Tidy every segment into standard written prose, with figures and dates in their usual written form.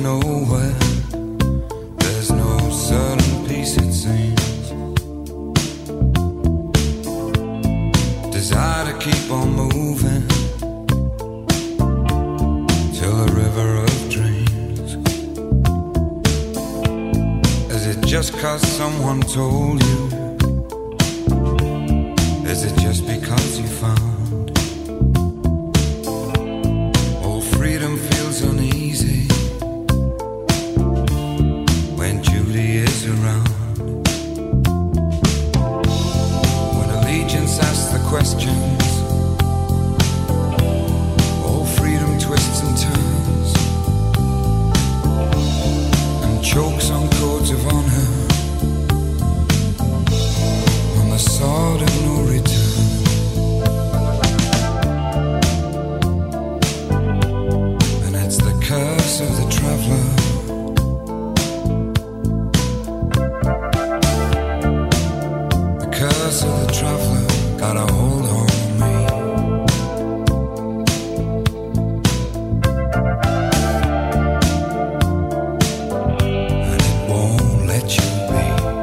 nowhere. There's no certain peace, it seems. Desire to keep on moving till the river of dreams. Is it just 'cause someone told you? Is it just because you found all freedom feels uneasy when Judy is around? When allegiance asks the questions, all freedom twists and turns and chokes on codes of honor, on the sword of no return. And it's the curse of the traveler. The curse of the traveler got a hold on me. And it won't let you be.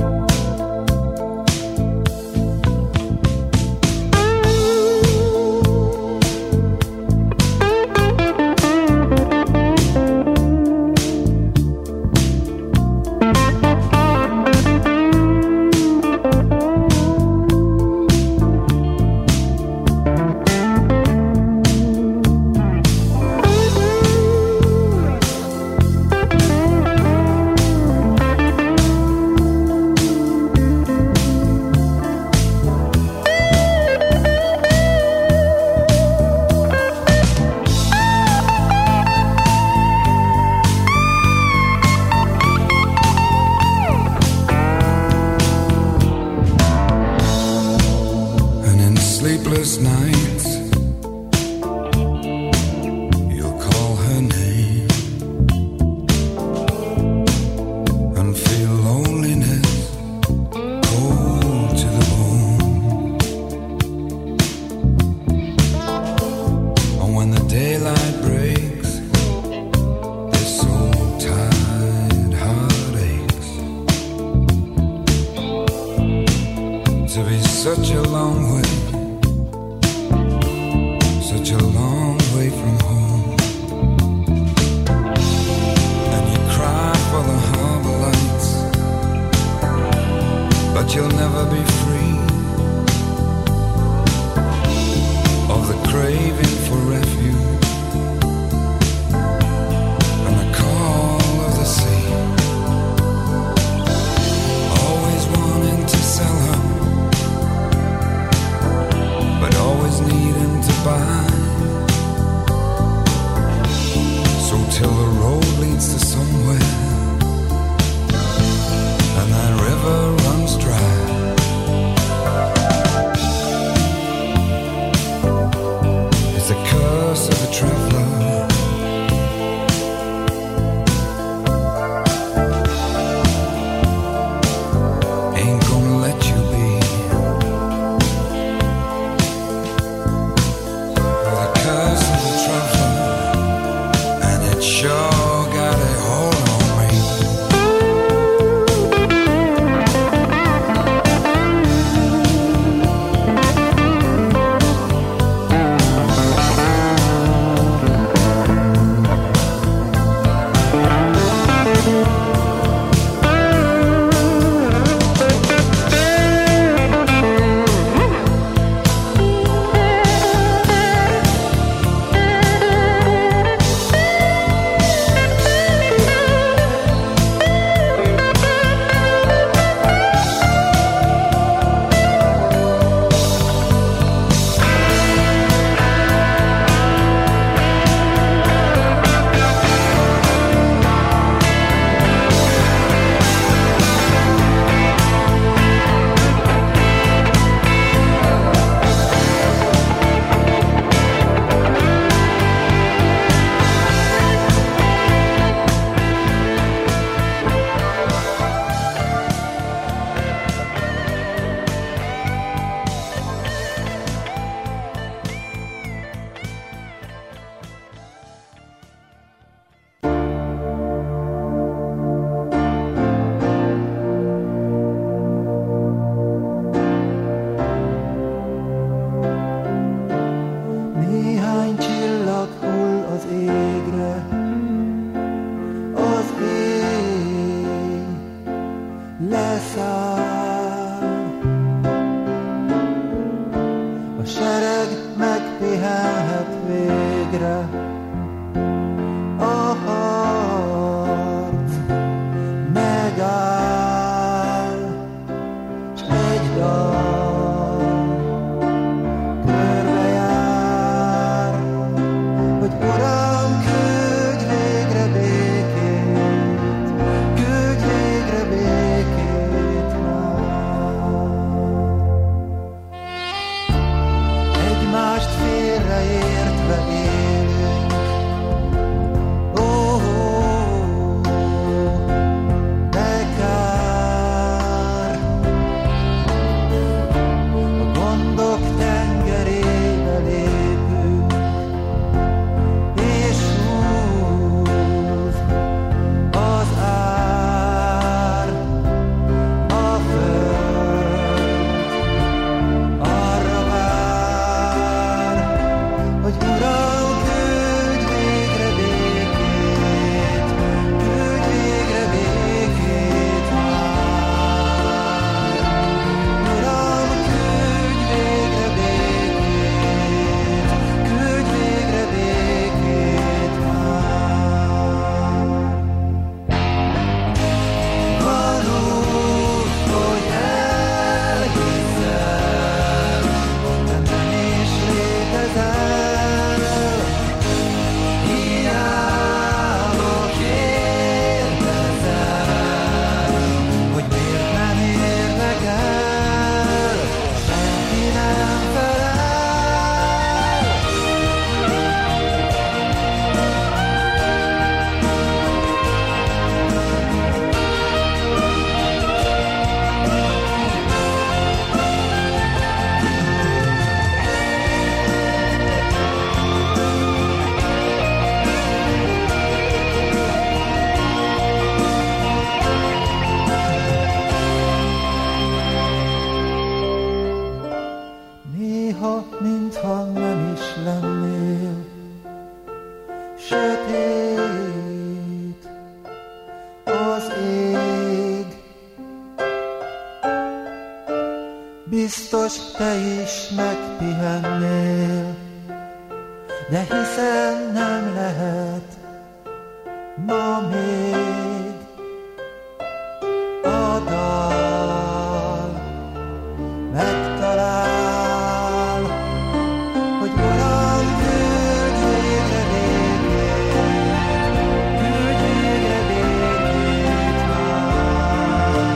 Sleepless nights, you'll call her name and feel loneliness cold to the bone. And when the daylight breaks, this soul-tied heart aches to be such a long way, such a long way from home. And you cry for the harbor lights, but you'll never be free of the craving for refuge and the call of the sea. Always wanting to sell her, but always needing to buy. So till the road leads to somewhere and that river runs dry, leszáll. A sereg megpihenhet végre, a harc megáll, s egy dal körbejár, hogy Uram, küldj végre békét, küldj végre békét már. Egymást félreértve élünk, de kár. A gondok tengerébe lépünk, és húz az ár. A föld arra vár, hogy Uram, küldj végre békét, küldj végre békét már. Uram, küldj végre békét, küldj végre békét már. Van úgy, hogy elhiszem, de nem is létezel. Hiába kérdezem, hogy miért nem érdekel, senki nem felel. Néha, mintha nem is lennél, sötét az ég. Biztos te is megpihennél, de hiszen nem lehet ma még. A dal megtalál, hogy Uram, küldj végre békét, küldj végre békét már.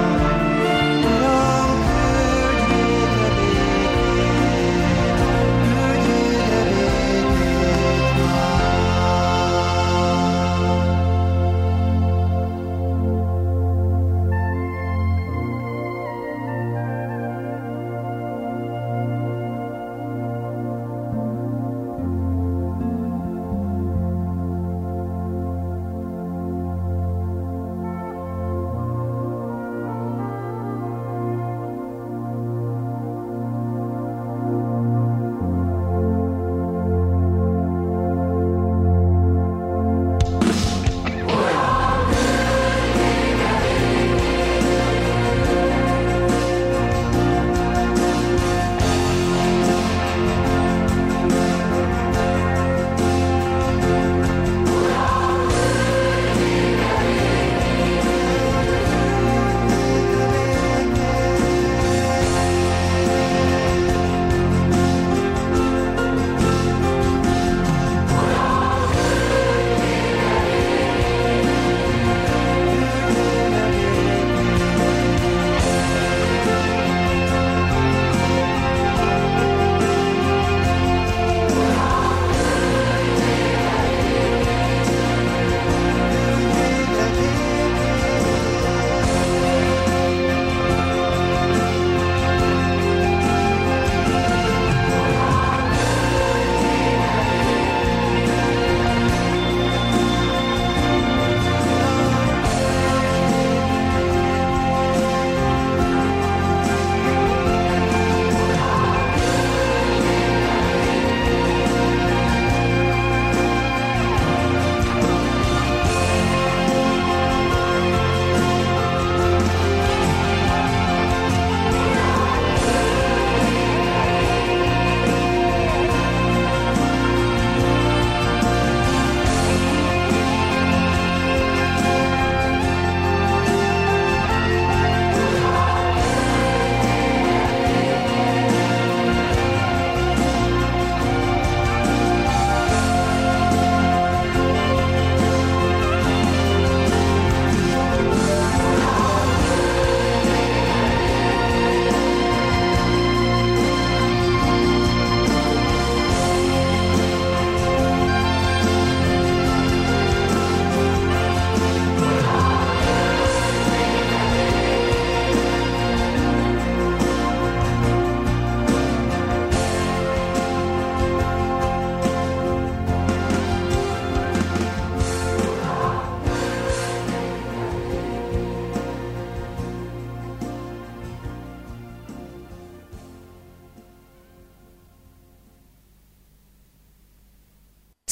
Uram, küldj végre békét, küldj végre békét már.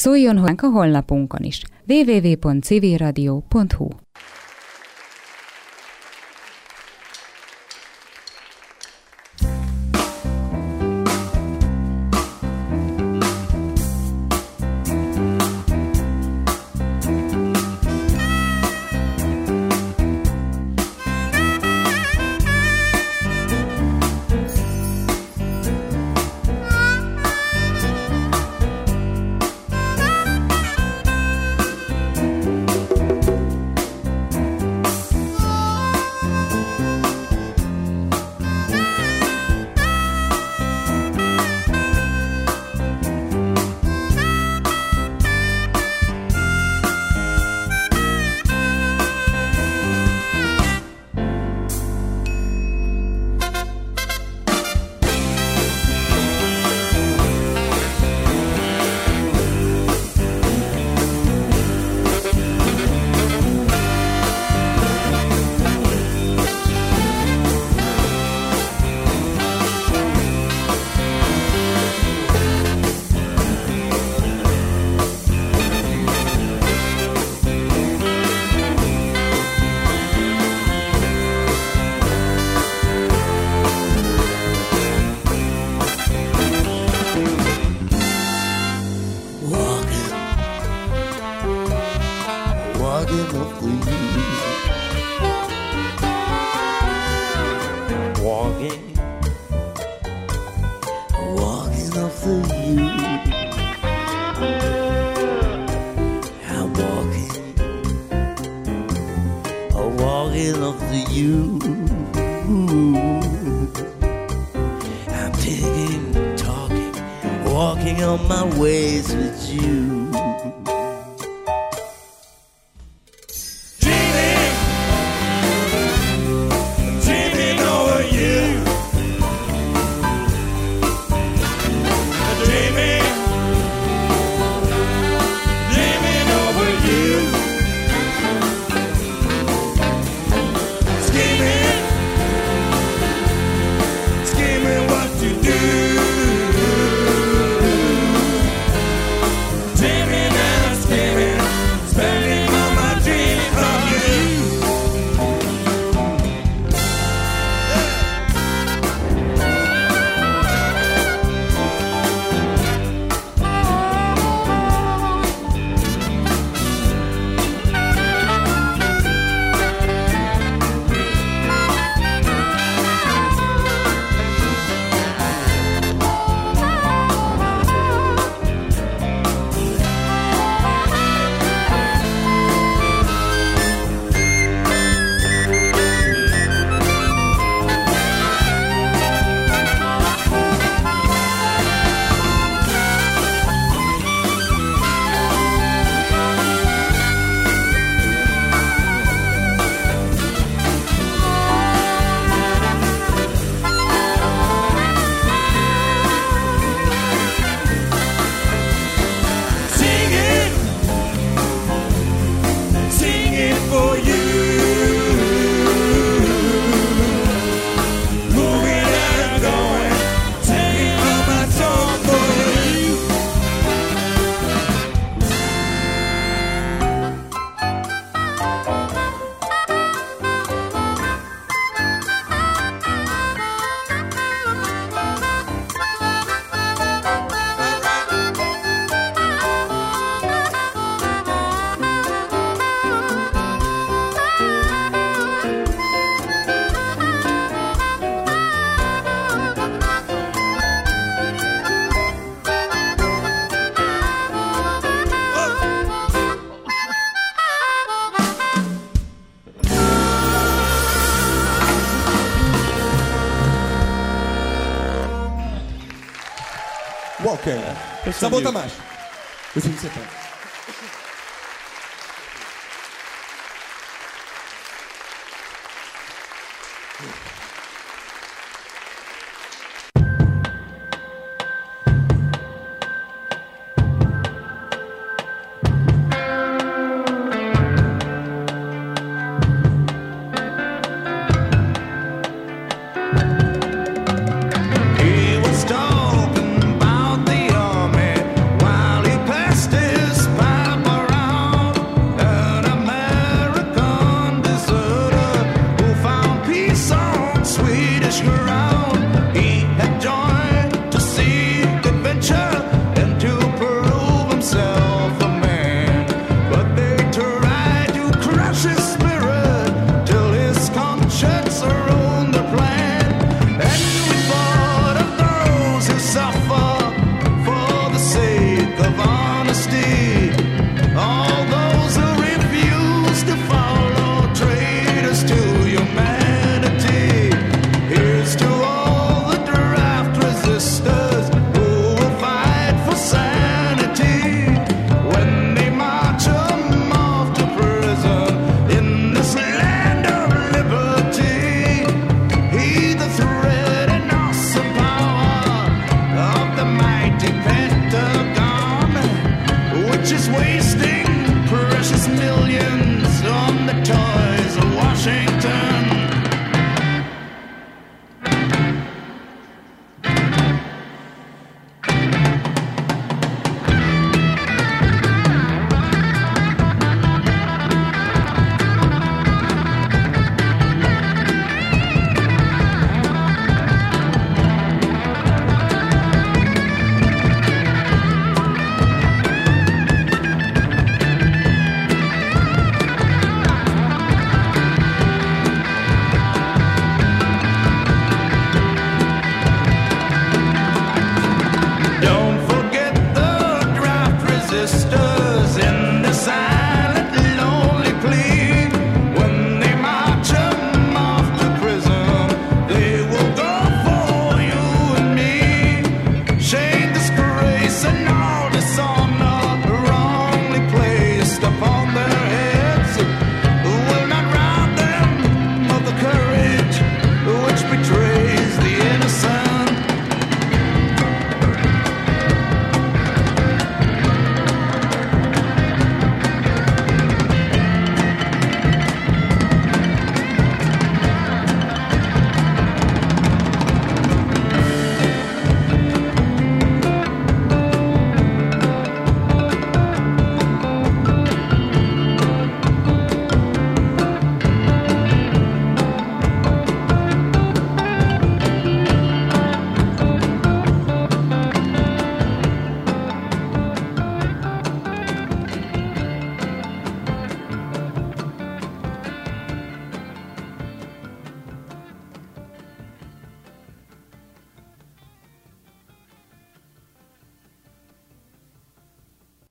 Szóljon hozzánk a honlapunkon is. www.civilradio.hu. Walker. Szabó Tamás. Köszönjük szépen. He was talking about the army while he passed it.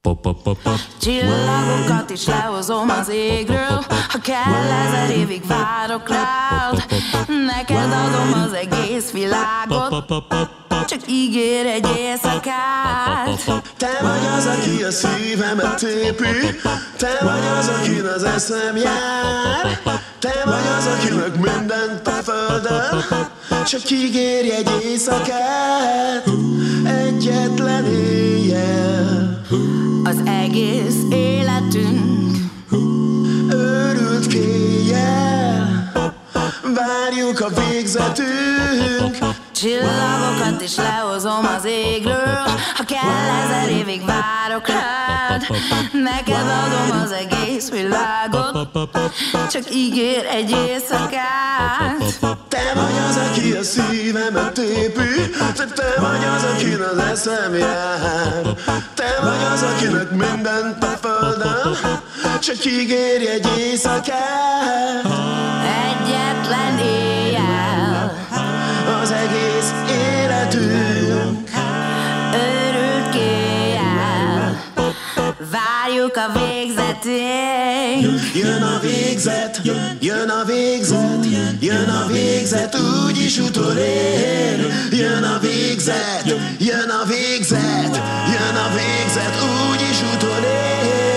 Csillagokat is lehozom az égről, ha kell 1000 évig várok rád. Neked adom az egész világot, csak ígér egy éjszakát. Te vagy az, aki a szívemet tépi, te vagy az, akin az eszem jár. Te vagy az, akinek mindent a földön, csak ígérj egy éjszakát, egyetlen éjjel. Az egész életünk őrült kéjjel, várjuk a végzetünk. Csillagokat is lehozom az égről, ha kell 1000 évig várok rád. Neked adom az egész világot, csak ígér egy éjszakát. Te vagy az, aki a szívemet tépi, te vagy az, akin az eszem jár. Te vagy az, akinek mindent a földön, csak ígérj egy éjszakát, egyetlen éjjel. Az egész életünk őrült kéjjel, várjuk a végzetünk. Jön a végzet, jön a végzet, jön a végzet, úgyis utolér. Jön a végzet, jön a végzet, jön a végzet, úgyis utolér.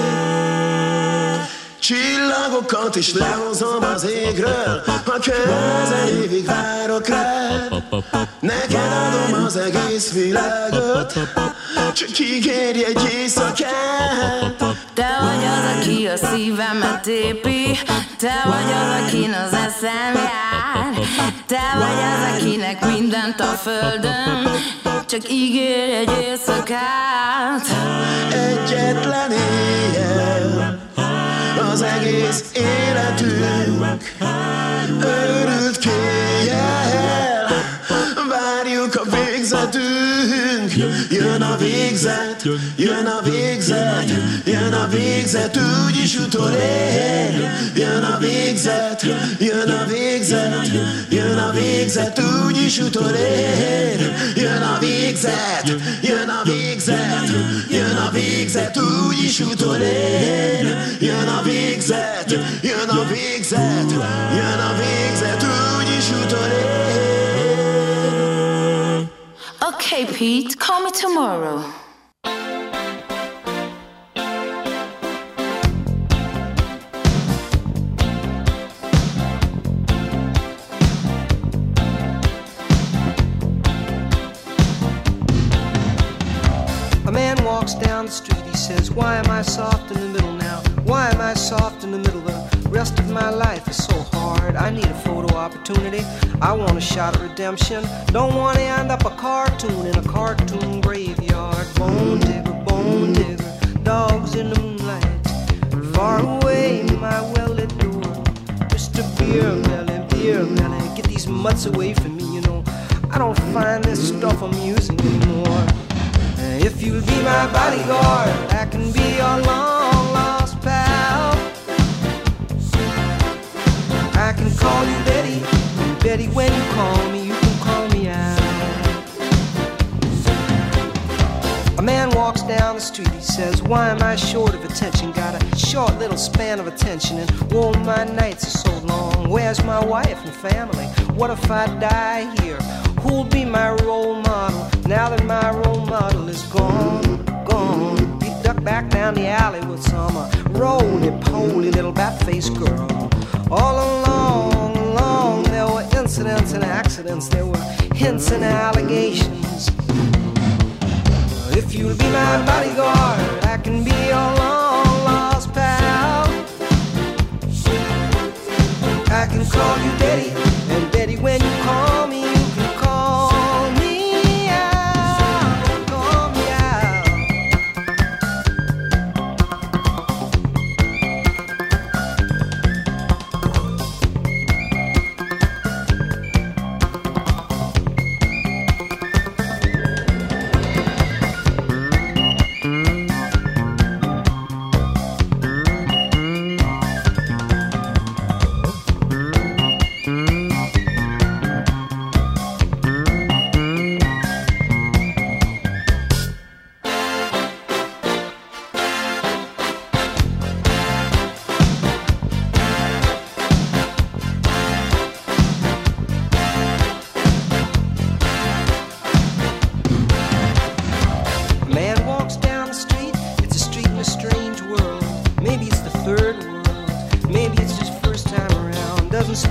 Csillagokat is lehozom az égről, ha kell 1000 évig várok rád. Neked adom az egész világot, csak ígérj egy éjszakát. Te vagy az, aki a szívemet tépi, te vagy az, akin az eszem jár. Te vagy az, akinek mindent a földön, csak ígérj egy éjszakát, egyetlen éjjel. Az egész életünk őrült kéjjel, várjuk a végzetünk. Jön a végzet, jön a végzet, jön a végzet, úgyis utolér. Jön a végzet, jön a végzet, jön a végzet, úgyis utolér. Jön a végzet, jön a végzet, jön a végzet, úgyis utolér. Jön a végzet, jön a végzet, jön a végzet, úgyis utolér. Okay, Pete, call me tomorrow. A man walks down the street, he says, why am I soft in the middle now? Why am I soft in the middle? The rest of my life is so hard. I need a photo opportunity. I want a shot at redemption. Don't want to end up a cartoon in a cartoon graveyard. Bone digger, dogs in the moonlight. Far away, my well-lit door. Mr. Beer Melly, get these mutts away from me, you know. I don't find this stuff amusing anymore. If you'll be my bodyguard, I can be your long-lost pal. I can call you Betty, and Betty, when you call me, you can call me out. A man walks down the street, he says, why am I short of attention? Got a short little span of attention, and oh, my nights are so long. Where's my wife and family? What if I die here? Who'll be my role model now that my role model is gone, gone? He ducked back down the alley with some roly-poly little bat-faced girl. All along, there were incidents and accidents, there were hints and allegations. If you'll be my bodyguard, I can be your long-lost pal. I can call you Betty, and Betty, when you call me, you can call me out, call me out.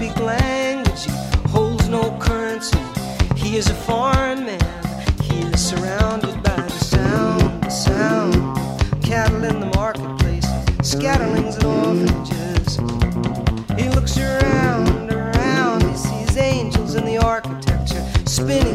speak language, he holds no currency. He is a foreign man, he is surrounded by the sound. Cattle in the marketplace, scatterlings and orphanages. He looks around, he sees angels in the architecture, spinning